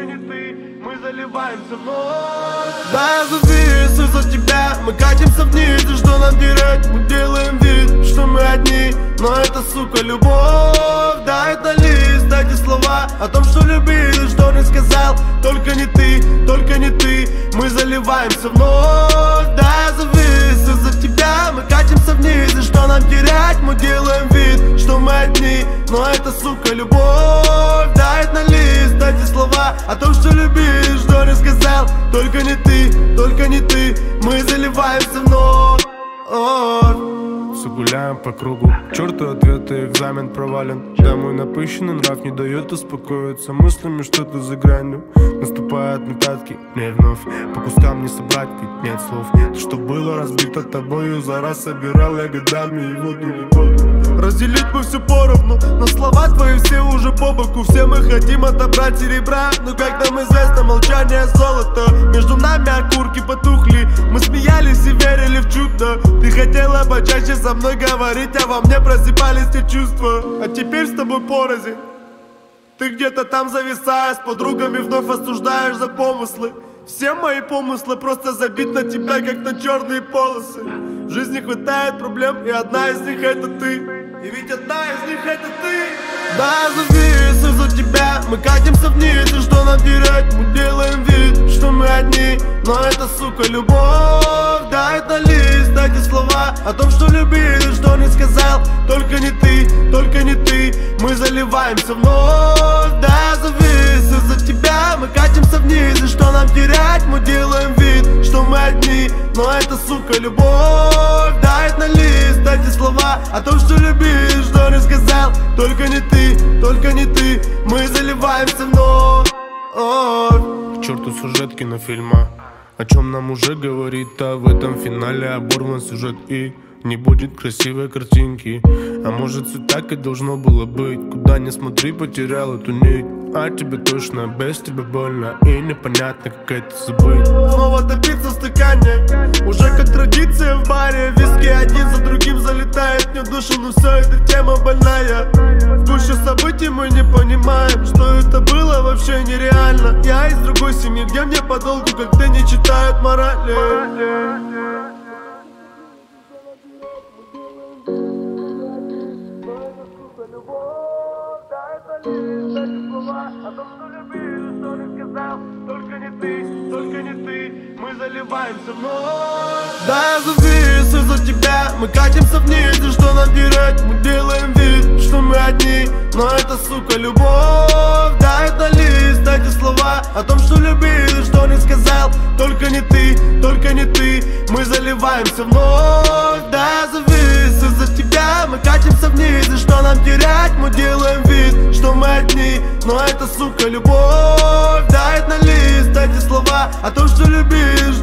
не ты, мы заливаемся вновь. Да, я завис из-за тебя, мы катимся вниз, и что нам терять? Мы делаем вид, что мы одни, но это, сука, любовь. Да, это лист, эти слова о том, что любил и что не сказал. Только не ты, мы заливаемся вновь. Да, я завис из-за тебя, мы катимся вниз, и что нам терять? Мы делаем вид, что мы одни, но это, сука, любовь. Да, это лист, эти слова о том, что любишь, что не сказал. Только не ты, мы заливаемся вновь. Все гуляем по кругу, черту ответы, экзамен провален. Да, мой напыщенный нрав не дает успокоиться мыслями, что-то за гранью. Наступают накатки, мне вновь по кускам не собрать, ведь нет слов. То, что было разбито тобою, за раз собирал я годами и воду. Разделить мы все поровну, но слова твои все уже по боку. Все мы хотим отобрать серебра, но как нам известно, молчание золото. Между нами окурки потухли, мы смеялись и верили в чудо. Ты хотела почаще со мной говорить, а во мне просыпались те чувства. А теперь с тобой порознь. Ты где-то там зависаешь, с подругами вновь осуждаешь за помыслы. Все мои помыслы просто забит на тебя, как на черные полосы. В жизни хватает проблем, и одна из них это ты. И ведь одна из них это ты. Да, завис из-за тебя, мы катимся вниз, и что нам терять? Мы делаем вид, что мы одни, но это, сука, любовь. Да, это лист, эти слова о том, что любил и что не сказал. Только не ты, мы заливаемся вновь. Да, завис из-за тебя, мы катимся вниз, и что нам терять? Мы делаем вид, что мы одни, но это, сука, любовь. Да, это лист, эти слова о том, что любишь, что не сказал. Только не ты, мы заливаемся вновь. К черту сюжет кинофильма, о чем нам уже говорит, а в этом финале оборван сюжет и не будет красивой картинки. А может, все так и должно было быть. Куда ни смотри, потерял эту нить. А тебе точно, без тебя больно и непонятно, как это забыть. Снова топиться в стакане, уже как традиция в баре. Виски один за другим залетает мне в душу, но все это тема больная. В гуще событий мы не понимаем, что это было вообще нереально. Я из другой семьи, где мне подолгу, когда не читают морали. О том, что любил, что не сказал. Только не ты, мы заливаемся вновь. Да, я завис из-за тебя, мы катимся вниз, и что нам терять? Мы делаем вид, что мы одни, но это, сука, любовь. Да, это лист, эти слова о том, что любил и что не сказал. Только не ты, мы заливаемся вновь. Да, я завис из-за тебя, мы катимся вниз, и что нам терять? Мы делаем вид, что мы одни, но это, сука, любовь. Да, это лист, эти слова о том, что любишь,